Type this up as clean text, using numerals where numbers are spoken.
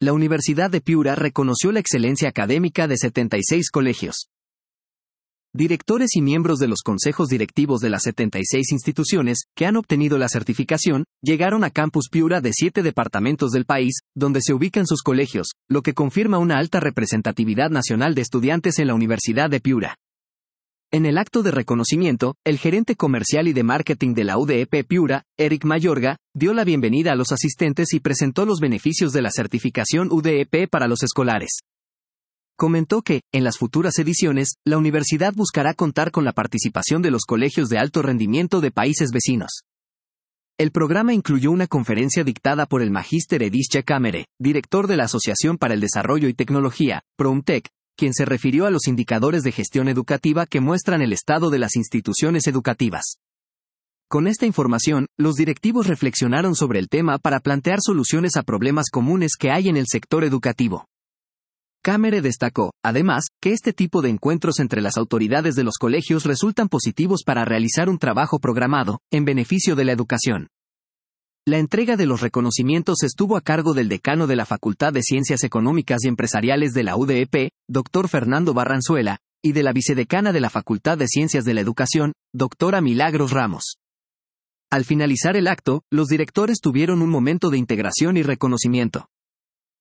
la Universidad de Piura reconoció la excelencia académica de 76 colegios. Directores y miembros de los consejos directivos de las 76 instituciones que han obtenido la certificación llegaron a Campus Piura de 7 departamentos del país, donde se ubican sus colegios, lo que confirma una alta representatividad nacional de estudiantes en la Universidad de Piura. En el acto de reconocimiento, el gerente comercial y de marketing de la UDEP Piura, Eric Mayorga, dio la bienvenida a los asistentes y presentó los beneficios de la certificación UDEP para los escolares. Comentó que, en las futuras ediciones, la universidad buscará contar con la participación de los colegios de alto rendimiento de países vecinos. El programa incluyó una conferencia dictada por el magíster Edische Kamere, director de la Asociación para el Desarrollo y Tecnología, PROUMTEC, quien se refirió a los indicadores de gestión educativa que muestran el estado de las instituciones educativas. Con esta información, los directivos reflexionaron sobre el tema para plantear soluciones a problemas comunes que hay en el sector educativo. Kamere destacó, además, que este tipo de encuentros entre las autoridades de los colegios resultan positivos para realizar un trabajo programado, en beneficio de la educación. La entrega de los reconocimientos estuvo a cargo del decano de la Facultad de Ciencias Económicas y Empresariales de la UDEP, Dr. Fernando Barranzuela, y de la vicedecana de la Facultad de Ciencias de la Educación, Dra. Milagros Ramos. Al finalizar el acto, los directores tuvieron un momento de integración y reconocimiento.